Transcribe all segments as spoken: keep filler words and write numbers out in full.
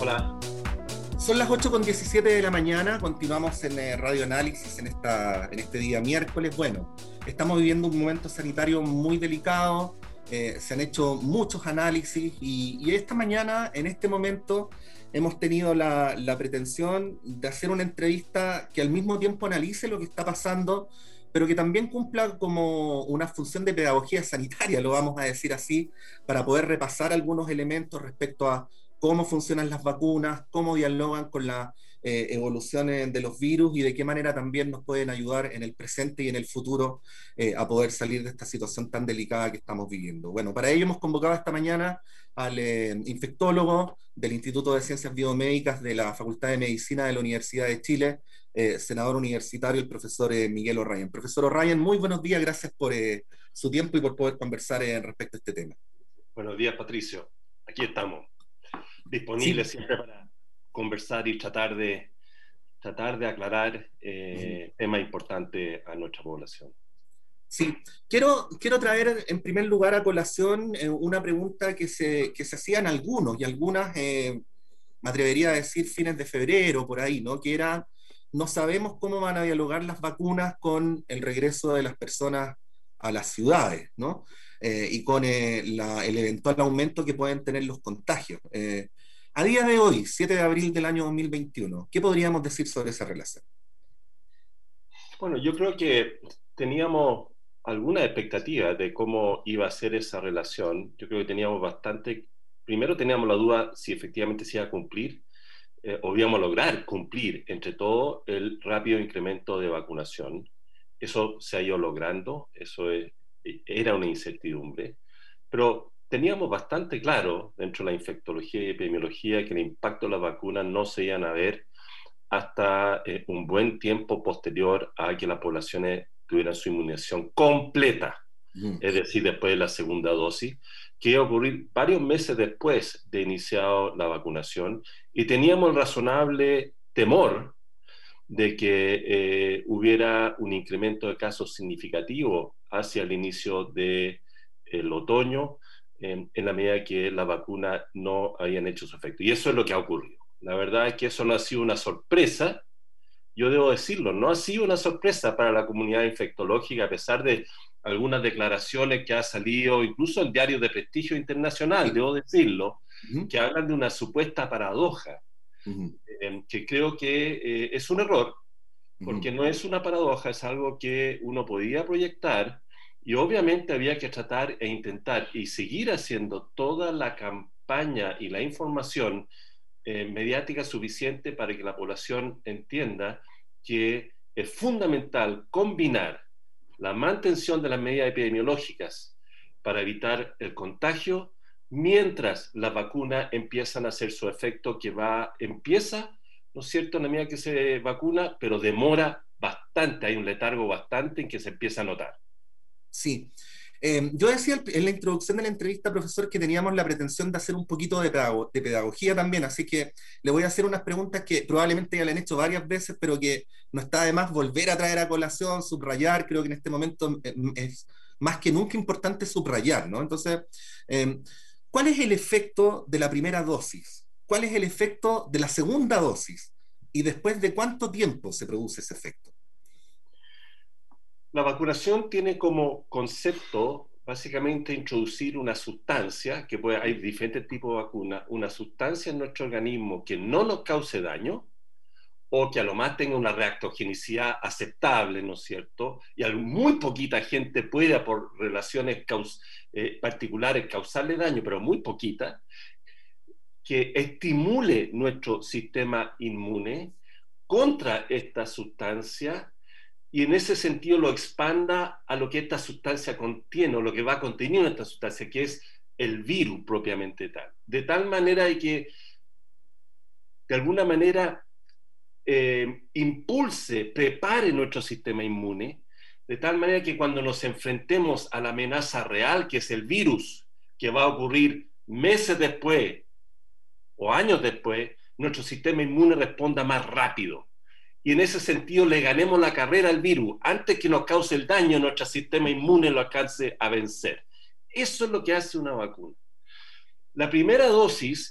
Hola. Son las ocho con diecisiete de la mañana, continuamos en eh, Radio Análisis en, esta, en este día miércoles. Bueno, estamos viviendo un momento sanitario muy delicado, eh, se han hecho muchos análisis y, y esta mañana, en este momento, hemos tenido la, la pretensión de hacer una entrevista que al mismo tiempo analice lo que está pasando, pero que también cumpla como una función de pedagogía sanitaria, lo vamos a decir así, para poder repasar algunos elementos respecto a cómo funcionan las vacunas, cómo dialogan con las eh, evoluciones de los virus y de qué manera también nos pueden ayudar en el presente y en el futuro eh, a poder salir de esta situación tan delicada que estamos viviendo. Bueno, para ello hemos convocado esta mañana al eh, infectólogo del Instituto de Ciencias Biomédicas de la Facultad de Medicina de la Universidad de Chile, eh, senador universitario, el profesor eh, Miguel O'Ryan. Profesor O'Ryan, muy buenos días, gracias por eh, su tiempo y por poder conversar eh, respecto a este tema. Buenos días, Patricio. Aquí estamos, disponibles Sí. siempre para conversar y tratar de, tratar de aclarar eh, uh-huh. temas importantes a nuestra población. Sí, quiero, quiero traer en primer lugar a colación eh, una pregunta que se, que se hacían algunos y algunas, eh, me atrevería a decir fines de febrero, por ahí, ¿no? Que era, no sabemos cómo van a dialogar las vacunas con el regreso de las personas a las ciudades, ¿no? Eh, y con eh, la, el eventual aumento que pueden tener los contagios. Eh, a día de hoy, siete de abril del año dos mil veintiuno, ¿qué podríamos decir sobre esa relación? Bueno, yo creo que teníamos alguna expectativa de cómo iba a ser esa relación. Yo creo que teníamos bastante, primero teníamos la duda si efectivamente se iba a cumplir, eh, o íbamos a lograr cumplir entre todo el rápido incremento de vacunación. Eso se ha ido logrando, eso es, era una incertidumbre, pero teníamos bastante claro dentro de la infectología y epidemiología que el impacto de las vacunas no se iban a ver hasta eh, un buen tiempo posterior a que las poblaciones tuvieran su inmunización completa, mm. es decir, después de la segunda dosis, que iba a ocurrir varios meses después de iniciado la vacunación, y teníamos el razonable temor de que eh, hubiera un incremento de casos significativo hacia el inicio del otoño, eh, en la medida que las vacunas no habían hecho su efecto. Y eso es lo que ha ocurrido. La verdad es que eso no ha sido una sorpresa, yo debo decirlo, no ha sido una sorpresa para la comunidad infectológica, a pesar de algunas declaraciones que ha salido, incluso en diarios de prestigio internacional, debo decirlo, uh-huh. que hablan de una supuesta paradoja, uh-huh. eh, que creo que eh, es un error, porque uh-huh. no es una paradoja, es algo que uno podía proyectar, y obviamente había que tratar e intentar y seguir haciendo toda la campaña y la información Eh, mediática suficiente para que la población entienda que es fundamental combinar la mantención de las medidas epidemiológicas para evitar el contagio mientras las vacunas empiezan a hacer su efecto que va, empieza, ¿no es cierto?, en la medida que se vacuna, pero demora bastante, hay un letargo bastante en que se empieza a notar. Sí. Eh, yo decía en la introducción de la entrevista, profesor, que teníamos la pretensión de hacer un poquito de, pedago de pedagogía también, así que le voy a hacer unas preguntas que probablemente ya le han hecho varias veces, pero que no está de más volver a traer a colación, subrayar. Creo que en este momento es más que nunca importante subrayar, ¿no? Entonces, eh, ¿cuál es el efecto de la primera dosis? ¿Cuál es el efecto de la segunda dosis? ¿Y después de cuánto tiempo se produce ese efecto? La vacunación tiene como concepto básicamente introducir una sustancia, que puede, hay diferentes tipos de vacunas, una sustancia en nuestro organismo que no nos cause daño o que a lo más tenga una reactogenicidad aceptable, ¿no es cierto? Y a muy poquita gente pueda por relaciones caus eh, particulares causarle daño, pero muy poquita, que estimule nuestro sistema inmune contra esta sustancia y en ese sentido lo expanda a lo que esta sustancia contiene, o lo que va conteniendo esta sustancia, que es el virus propiamente tal. De tal manera de que, de alguna manera, eh, impulse, prepare nuestro sistema inmune, de tal manera que cuando nos enfrentemos a la amenaza real, que es el virus, que va a ocurrir meses después o años después, nuestro sistema inmune responda más rápido. Y en ese sentido le ganemos la carrera al virus antes que nos cause el daño, nuestro sistema inmune lo alcance a vencer. Eso es lo que hace una vacuna. La primera dosis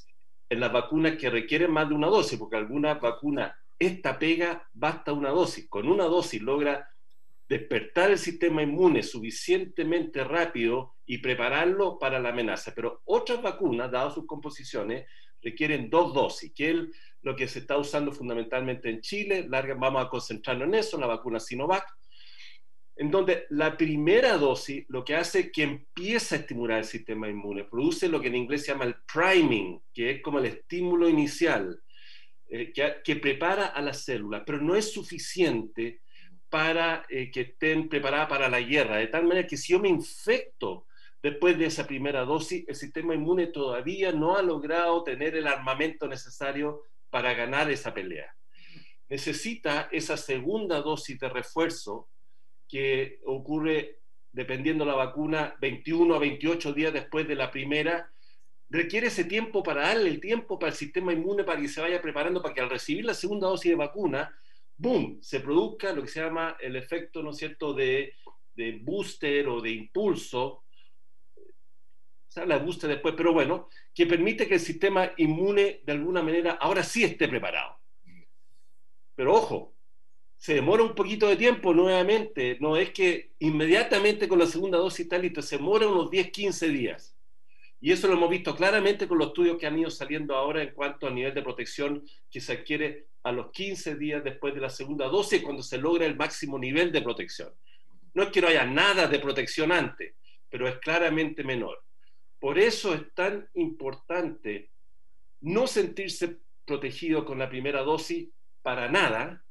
en las vacunas que requieren más de una dosis, porque algunas vacunas, esta pega, basta una dosis. Con una dosis logra despertar el sistema inmune suficientemente rápido y prepararlo para la amenaza. Pero otras vacunas, dadas sus composiciones, requieren dos dosis, que es lo que se está usando fundamentalmente en Chile. Larga, vamos a concentrarnos en eso, la vacuna Sinovac, en donde la primera dosis lo que hace es que empieza a estimular el sistema inmune, produce lo que en inglés se llama el priming, que es como el estímulo inicial, eh, que, que prepara a las células, pero no es suficiente para eh, que estén preparadas para la guerra, de tal manera que si yo me infecto después de esa primera dosis, el sistema inmune todavía no ha logrado tener el armamento necesario para ganar esa pelea. Necesita esa segunda dosis de refuerzo que ocurre, dependiendo de la vacuna, veintiuno a veintiocho días después de la primera. Requiere ese tiempo para darle el tiempo para el sistema inmune para que se vaya preparando, para que al recibir la segunda dosis de vacuna, ¡boom!, se produzca lo que se llama el efecto, ¿no es cierto?, de, de booster o de impulso. Se habla de booster después, pero bueno, que permite que el sistema inmune de alguna manera ahora sí esté preparado. Pero ojo, se demora un poquito de tiempo nuevamente, no es que inmediatamente con la segunda dosis está listo, se demora unos diez, quince días. Y eso lo hemos visto claramente con los estudios que han ido saliendo ahora en cuanto al nivel de protección que se adquiere a los quince días después de la segunda dosis, cuando se logra el máximo nivel de protección. No es que no haya nada de protección antes, pero es claramente menor. Por eso es tan importante no sentirse protegido con la primera dosis para nada.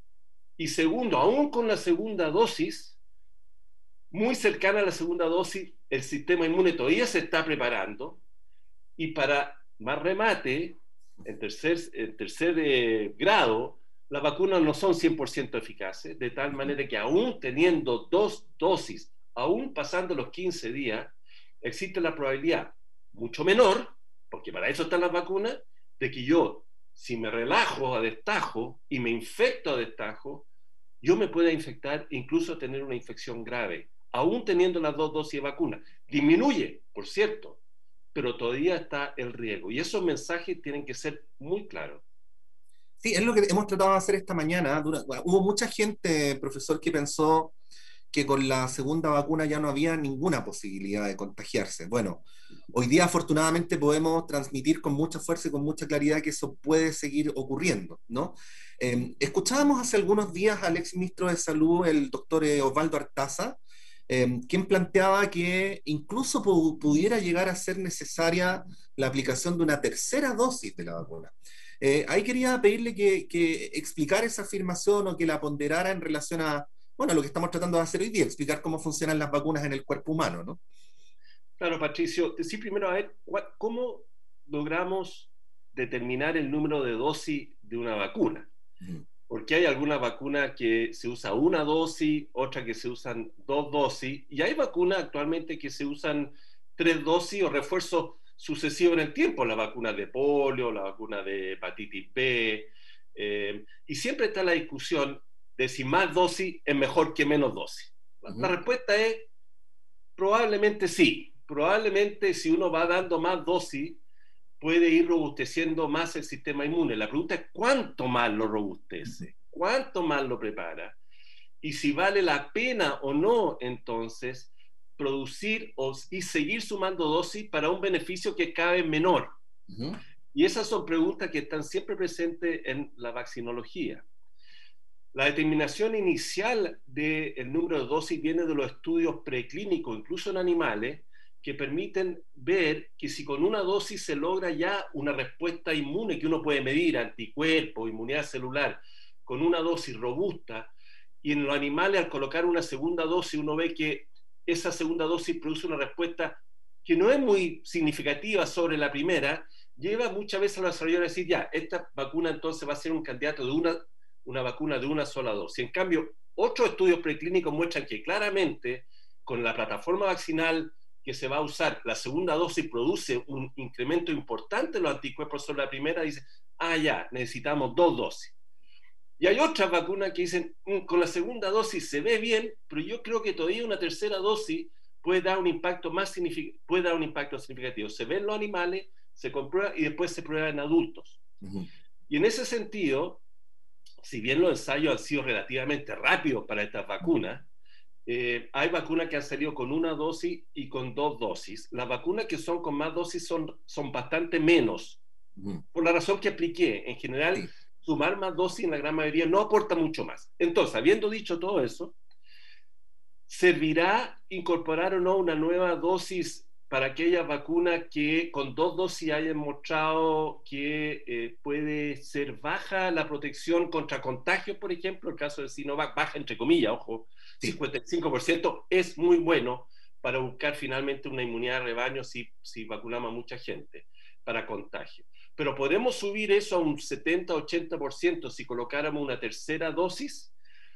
Y segundo, aún con la segunda dosis, muy cercana a la segunda dosis, el sistema inmune todavía se está preparando. Y para más remate, en tercer, en tercer eh, grado, las vacunas no son cien por ciento eficaces, de tal manera que aún teniendo dos dosis, aún pasando los quince días, existe la probabilidad mucho menor, porque para eso están las vacunas, de que yo, si me relajo a destajo y me infecto a destajo, yo me pueda infectar, incluso tener una infección grave, aún teniendo las dos dosis de vacuna. Disminuye, por cierto, pero todavía está el riesgo. Y esos mensajes tienen que ser muy claros. Sí, es lo que hemos tratado de hacer esta mañana. Hubo mucha gente, profesor, que pensó que con la segunda vacuna ya no había ninguna posibilidad de contagiarse. Bueno, hoy día afortunadamente podemos transmitir con mucha fuerza y con mucha claridad que eso puede seguir ocurriendo, ¿no? Eh, escuchábamos hace algunos días al ex ministro de Salud, el doctor eh, Osvaldo Artaza, eh, quien planteaba que incluso pu pudiera llegar a ser necesaria la aplicación de una tercera dosis de la vacuna. Eh, ahí quería pedirle que, que explicara esa afirmación o que la ponderara en relación a, bueno, lo que estamos tratando de hacer hoy día, explicar cómo funcionan las vacunas en el cuerpo humano, ¿no? Claro, Patricio, decir primero, a ver, ¿cómo logramos determinar el número de dosis de una vacuna? Mm. Porque hay algunas vacunas que se usa una dosis, otras que se usan dos dosis, y hay vacunas actualmente que se usan tres dosis o refuerzos sucesivos en el tiempo, la vacuna de polio, la vacuna de hepatitis B, eh, y siempre está la discusión de si más dosis es mejor que menos dosis. La, uh-huh. la respuesta es probablemente sí. Probablemente si uno va dando más dosis, puede ir robusteciendo más el sistema inmune. La pregunta es cuánto más lo robustece, cuánto más lo prepara, y si vale la pena o no, entonces, producir o, y seguir sumando dosis para un beneficio que es cada vez menor. Uh-huh. Y esas son preguntas que están siempre presentes en la vaccinología. La determinación inicial del número de dosis viene de los estudios preclínicos, incluso en animales, que permiten ver que si con una dosis se logra ya una respuesta inmune que uno puede medir, anticuerpos, inmunidad celular, con una dosis robusta, y en los animales al colocar una segunda dosis uno ve que esa segunda dosis produce una respuesta que no es muy significativa sobre la primera, lleva muchas veces a los desarrolladores a decir, ya, esta vacuna entonces va a ser un candidato de una, una vacuna de una sola dosis. En cambio, otros estudios preclínicos muestran que claramente con la plataforma vaccinal que se va a usar, la segunda dosis produce un incremento importante en los anticuerpos sobre la primera, dice, ah, ya, necesitamos dos dosis. Y hay otras vacunas que dicen, mmm, con la segunda dosis se ve bien, pero yo creo que todavía una tercera dosis puede dar un impacto más significativo, puede dar un impacto significativo. Se ve en los animales, se comprueba y después se prueba en adultos. Uh-huh. Y en ese sentido, si bien los ensayos han sido relativamente rápidos para estas vacunas, eh, hay vacunas que han salido con una dosis y con dos dosis. Las vacunas que son con más dosis son, son bastante menos, uh-huh. por la razón que expliqué. En general, sí. sumar más dosis en la gran mayoría no aporta mucho más. Entonces, habiendo dicho todo eso, ¿servirá incorporar o no una nueva dosis para aquellas vacunas que con dos dosis hayan mostrado que eh, puede ser baja la protección contra contagios, por ejemplo? El caso de Sinovac, baja entre comillas, ojo, sí. cincuenta y cinco por ciento es muy bueno para buscar finalmente una inmunidad de rebaño si, si vacunamos a mucha gente para contagio. Pero ¿podemos subir eso a un setenta a ochenta por ciento si colocáramos una tercera dosis?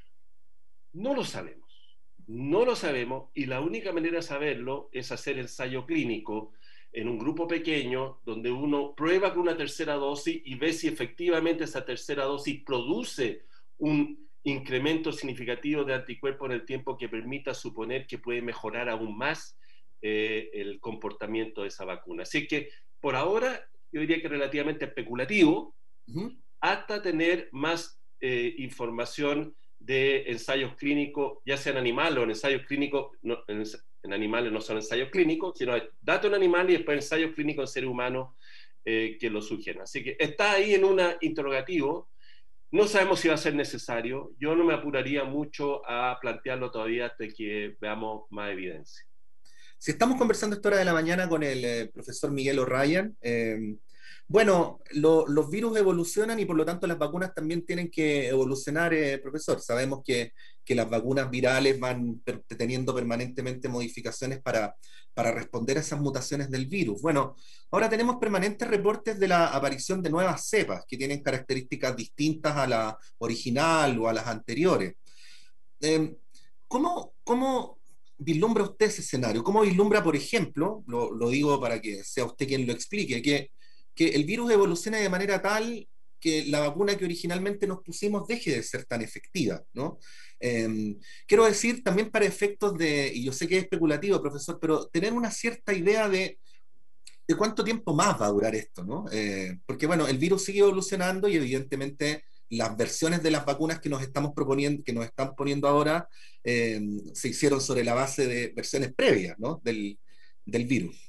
No lo sabemos. No lo sabemos y la única manera de saberlo es hacer ensayo clínico en un grupo pequeño donde uno prueba con una tercera dosis y ve si efectivamente esa tercera dosis produce un incremento significativo de anticuerpos en el tiempo que permita suponer que puede mejorar aún más eh, el comportamiento de esa vacuna. Así que por ahora yo diría que relativamente especulativo, uh-huh. hasta tener más eh, información de ensayos clínicos, ya sean animales o en ensayos clínicos, no, en, en animales no son ensayos clínicos, sino datos en animales y después ensayos clínicos en seres humanos eh, que lo sugieren. Así que está ahí en un interrogativo, no sabemos si va a ser necesario, yo no me apuraría mucho a plantearlo todavía hasta que veamos más evidencia. Si estamos conversando a esta hora de la mañana con el eh, profesor Miguel O'Ryan, eh, bueno, lo, los virus evolucionan y por lo tanto las vacunas también tienen que evolucionar, eh, profesor. Sabemos que, que las vacunas virales van per, teniendo permanentemente modificaciones para, para responder a esas mutaciones del virus. Bueno, ahora tenemos permanentes reportes de la aparición de nuevas cepas que tienen características distintas a la original o a las anteriores. Eh, ¿cómo, cómo vislumbra usted ese escenario? ¿Cómo vislumbra, por ejemplo, lo, lo digo para que sea usted quien lo explique, que que el virus evolucione de manera tal que la vacuna que originalmente nos pusimos deje de ser tan efectiva, ¿no? Eh, quiero decir, también para efectos de, y yo sé que es especulativo, profesor, pero tener una cierta idea de, de cuánto tiempo más va a durar esto, ¿no? Eh, porque, bueno, el virus sigue evolucionando y evidentemente las versiones de las vacunas que nos estamos proponiendo, que nos están poniendo ahora, eh, se hicieron sobre la base de versiones previas, ¿no? Del, del virus.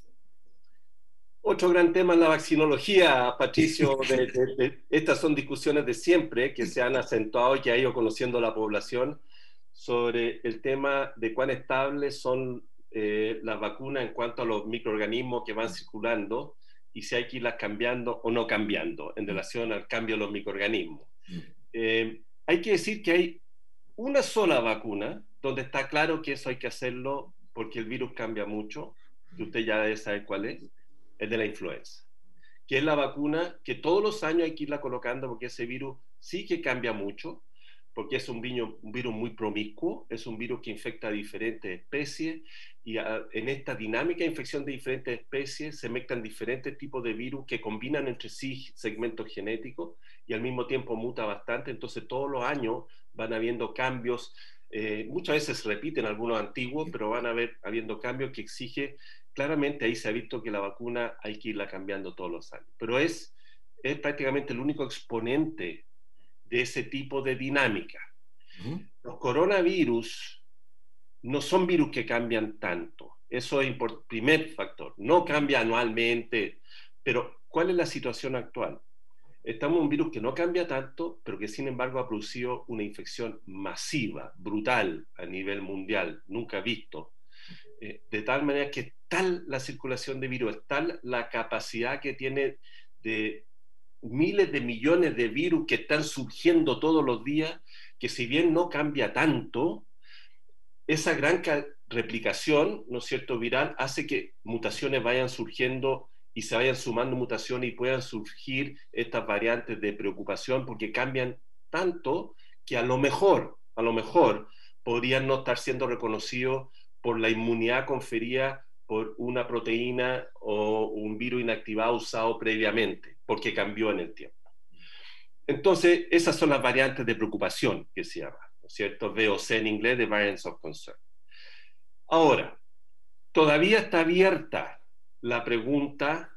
Otro gran tema es la vaccinología, Patricio. De, de, de, estas son discusiones de siempre que se han acentuado y que ha ido conociendo la población sobre el tema de cuán estables son eh, las vacunas en cuanto a los microorganismos que van circulando y si hay que irlas cambiando o no cambiando en relación al cambio de los microorganismos. Eh, hay que decir que hay una sola vacuna donde está claro que eso hay que hacerlo porque el virus cambia mucho, que usted ya debe saber cuál es. Es de la influenza, que es la vacuna que todos los años hay que irla colocando porque ese virus sí que cambia mucho, porque es un, viño, un virus muy promiscuo, es un virus que infecta a diferentes especies y a, en esta dinámica de infección de diferentes especies se mezclan diferentes tipos de virus que combinan entre sí segmentos genéticos y al mismo tiempo muta bastante, entonces todos los años van habiendo cambios, eh, muchas veces se repiten algunos antiguos, pero van a haber habiendo cambios que exige. Claramente ahí se ha visto que la vacuna hay que irla cambiando todos los años, pero es, es prácticamente el único exponente de ese tipo de dinámica. Uh-huh. Los coronavirus no son virus que cambian tanto, eso es el primer factor, no cambia anualmente, pero ¿cuál es la situación actual? Estamos en un virus que no cambia tanto, pero que sin embargo ha producido una infección masiva, brutal a nivel mundial, nunca visto, eh, de tal manera que tal la circulación de virus, es tal la capacidad que tiene de miles de millones de virus que están surgiendo todos los días, que si bien no cambia tanto, esa gran replicación, ¿no es cierto?, viral, hace que mutaciones vayan surgiendo y se vayan sumando mutaciones y puedan surgir estas variantes de preocupación porque cambian tanto que a lo mejor, a lo mejor podrían no estar siendo reconocidos por la inmunidad conferida por una proteína o un virus inactivado usado previamente, porque cambió en el tiempo. Entonces, esas son las variantes de preocupación que se llama, ¿no es cierto? V O C en inglés, de Variants of Concern. Ahora, todavía está abierta la pregunta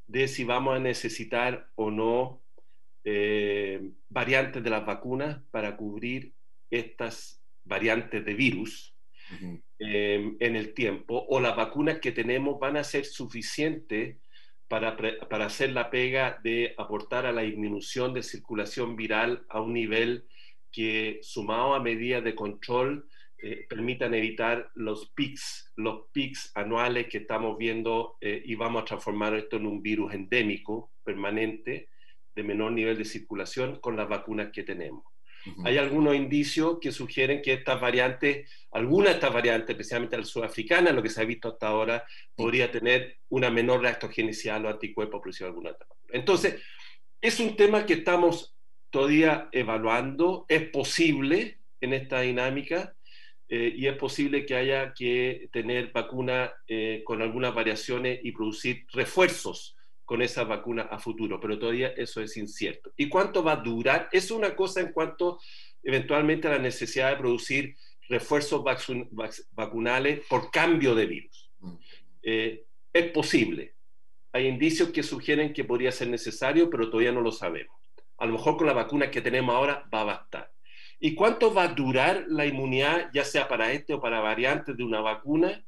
de si vamos a necesitar o no eh, variantes de las vacunas para cubrir estas variantes de virus Ujú. eh, en el tiempo, o las vacunas que tenemos van a ser suficientes para, para hacer la pega de aportar a la disminución de circulación viral a un nivel que, sumado a medidas de control, eh, permitan evitar los pics, los pics anuales que estamos viendo, eh, y vamos a transformar esto en un virus endémico permanente de menor nivel de circulación con las vacunas que tenemos. Ujú. Hay algunos indicios que sugieren que estas variantes, alguna de estas variantes, especialmente la sudafricana, lo que se ha visto hasta ahora, Sí. podría tener una menor reactogenicidad a los anticuerpos producidos alguna de estas vacunas. Entonces, es un tema que estamos todavía evaluando. Es posible en esta dinámica, eh, y es posible que haya que tener vacunas eh, con algunas variaciones y producir refuerzos con esas vacunas a futuro, pero todavía eso es incierto. ¿Y cuánto va a durar? Es una cosa en cuanto eventualmente a la necesidad de producir refuerzos vacunales por cambio de virus. Mm. Eh, es posible. Hay indicios que sugieren que podría ser necesario, pero todavía no lo sabemos. A lo mejor con la vacuna que tenemos ahora va a bastar. ¿Y cuánto va a durar la inmunidad, ya sea para este o para variantes de una vacuna?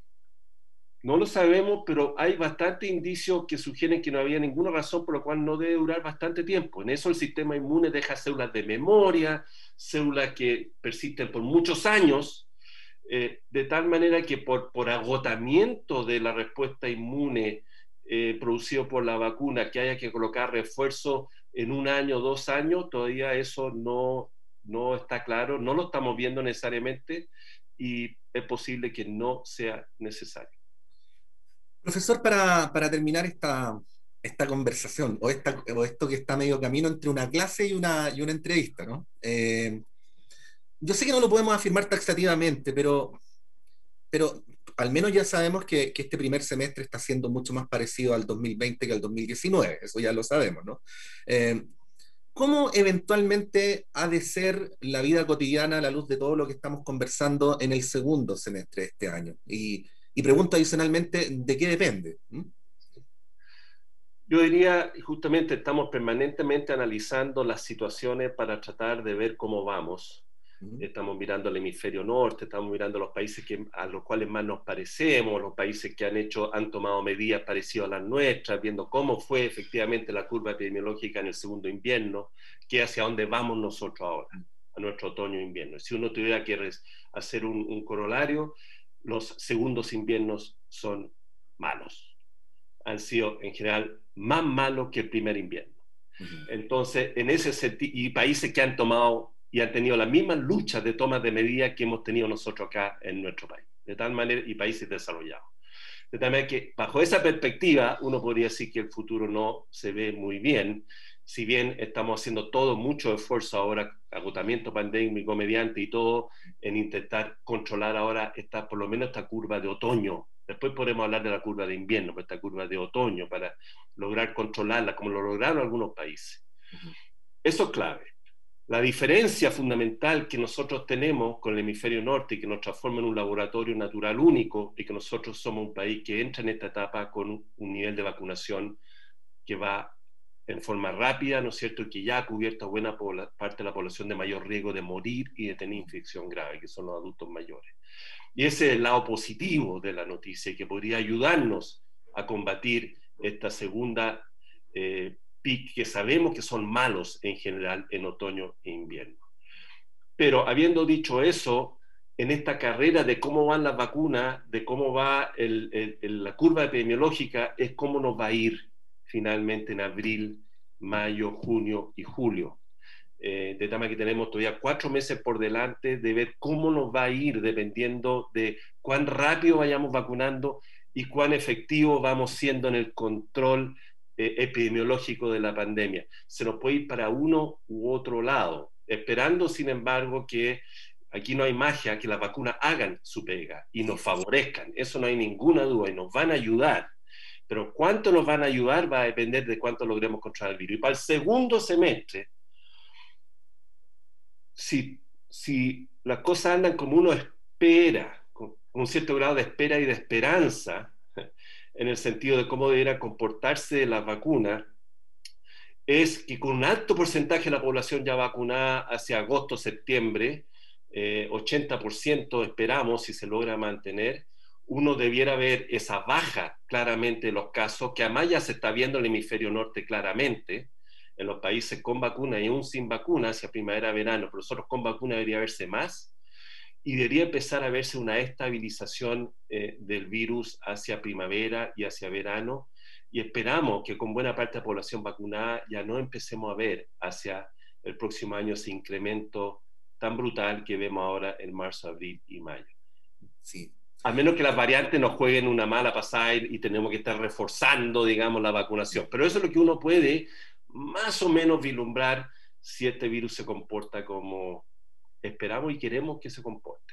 No lo sabemos, pero hay bastantes indicios que sugieren que no había ninguna razón por la cual no debe durar bastante tiempo. En eso el sistema inmune deja células de memoria, células que persisten por muchos años, eh, de tal manera que por, por agotamiento de la respuesta inmune eh, producido por la vacuna, que haya que colocar refuerzo en un año, dos años, todavía eso no, no está claro, no lo estamos viendo necesariamente, y es posible que no sea necesario. Profesor, para, para terminar esta, esta conversación, o, esta, o esto que está medio camino entre una clase y una, y una entrevista, ¿no? Eh, yo sé que no lo podemos afirmar taxativamente, pero, pero al menos ya sabemos que, que este primer semestre está siendo mucho más parecido al dos mil veinte que al dos mil diecinueve, eso ya lo sabemos, ¿no? Eh, ¿Cómo eventualmente ha de ser la vida cotidiana a la luz de todo lo que estamos conversando en el segundo semestre de este año? Y, y pregunto adicionalmente, ¿de qué depende? ¿Mm? Yo diría, justamente estamos permanentemente analizando las situaciones para tratar de ver cómo vamos. ¿Mm? Estamos mirando el hemisferio norte, estamos mirando los países que, a los cuales más nos parecemos, los países que han hecho, han tomado medidas parecidas a las nuestras, viendo cómo fue efectivamente la curva epidemiológica en el segundo invierno, que hacia dónde vamos nosotros ahora, a nuestro otoño-invierno. Si uno tuviera que hacer un, un corolario, los segundos inviernos son malos. Han sido en general más malos que el primer invierno. Uh-huh. Entonces, en ese sentido, y países que han tomado y han tenido las mismas luchas de toma de medidas que hemos tenido nosotros acá en nuestro país, de tal manera, y países desarrollados. De tal manera que, bajo esa perspectiva, uno podría decir que el futuro no se ve muy bien, si bien estamos haciendo todo, mucho esfuerzo ahora, agotamiento pandémico mediante y todo, en intentar controlar ahora esta, por lo menos esta curva de otoño. Después podemos hablar de la curva de invierno, pero esta curva de otoño, para lograr controlarla, como lo lograron algunos países. Uh-huh. Eso es clave. La diferencia fundamental que nosotros tenemos con el hemisferio norte y que nos transforma en un laboratorio natural único, y que nosotros somos un país que entra en esta etapa con un nivel de vacunación que va en forma rápida, ¿no es cierto?, y que ya ha cubierto a buena parte de la población de mayor riesgo de morir y de tener infección grave, que son los adultos mayores. Y ese es el lado positivo de la noticia, que podría ayudarnos a combatir esta segunda eh, pic, que sabemos que son malos en general en otoño e invierno. Pero habiendo dicho eso, en esta carrera de cómo van las vacunas, de cómo va el, el, el, la curva epidemiológica, es cómo nos va a ir finalmente en abril, mayo, junio y julio. Eh, de tal manera que tenemos todavía cuatro meses por delante de ver cómo nos va a ir, dependiendo de cuán rápido vayamos vacunando y cuán efectivo vamos siendo en el control eh, epidemiológico de la pandemia. Se nos puede ir para uno u otro lado, esperando, sin embargo, que aquí no hay magia, que las vacunas hagan su pega y nos favorezcan. Eso no hay ninguna duda, y nos van a ayudar. Pero cuánto nos van a ayudar va a depender de cuánto logremos controlar el virus. Y para el segundo semestre, Si, si las cosas andan como uno espera, con un cierto grado de espera y de esperanza, en el sentido de cómo deberían comportarse las vacunas, es que con un alto porcentaje de la población ya vacunada hacia agosto, septiembre, eh, ochenta por ciento esperamos, si se logra mantener, uno debiera ver esa baja claramente de los casos, que además ya se está viendo en el hemisferio norte claramente, en los países con vacuna y aún sin vacuna, hacia primavera, verano, pero nosotros con vacuna debería verse más, y debería empezar a verse una estabilización eh, del virus hacia primavera y hacia verano, y esperamos que con buena parte de la población vacunada ya no empecemos a ver hacia el próximo año ese incremento tan brutal que vemos ahora en marzo, abril y mayo. Sí. A menos que las variantes nos jueguen una mala pasada y, y tenemos que estar reforzando, digamos, la vacunación. Pero eso es lo que uno puede más o menos vislumbrar si este virus se comporta como esperamos y queremos que se comporte.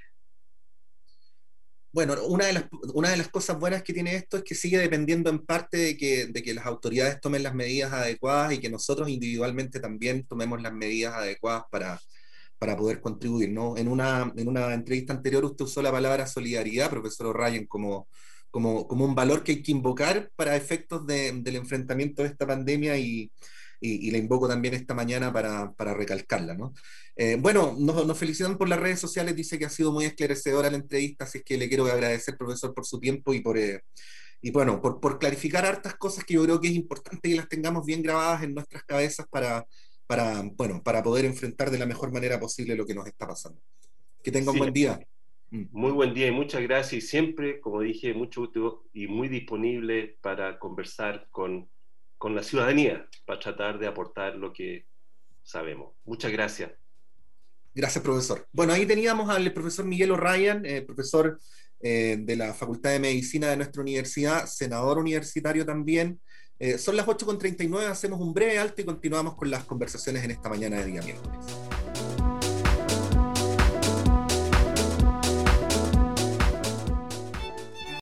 Bueno, una de, las, una de las cosas buenas que tiene esto es que sigue dependiendo en parte de que, de que las autoridades tomen las medidas adecuadas y que nosotros individualmente también tomemos las medidas adecuadas para, para poder contribuir, ¿no? En una, en una entrevista anterior usted usó la palabra solidaridad, profesor O'Ryan, como, como, como un valor que hay que invocar para efectos de, del enfrentamiento de esta pandemia y, y, y la invoco también esta mañana para, para recalcarla, ¿no? Eh, bueno, nos, nos felicitan por las redes sociales, dice que ha sido muy esclarecedora la entrevista, así es que le quiero agradecer, profesor, por su tiempo y por, eh, y bueno, por, por clarificar hartas cosas que yo creo que es importante que las tengamos bien grabadas en nuestras cabezas para, para, bueno, para poder enfrentar de la mejor manera posible lo que nos está pasando. Que tenga un Sí, buen día. Mm. muy buen día y muchas gracias. Y siempre, como dije, mucho gusto y muy disponible para conversar con, con la ciudadanía, para tratar de aportar lo que sabemos. Muchas gracias. Gracias, profesor. Bueno, ahí teníamos al profesor Miguel O'Ryan, eh, profesor eh, de la Facultad de Medicina de nuestra universidad, senador universitario también. Eh, son las ocho con treinta y nueve, hacemos un breve alto y continuamos con las conversaciones en esta mañana de día miércoles.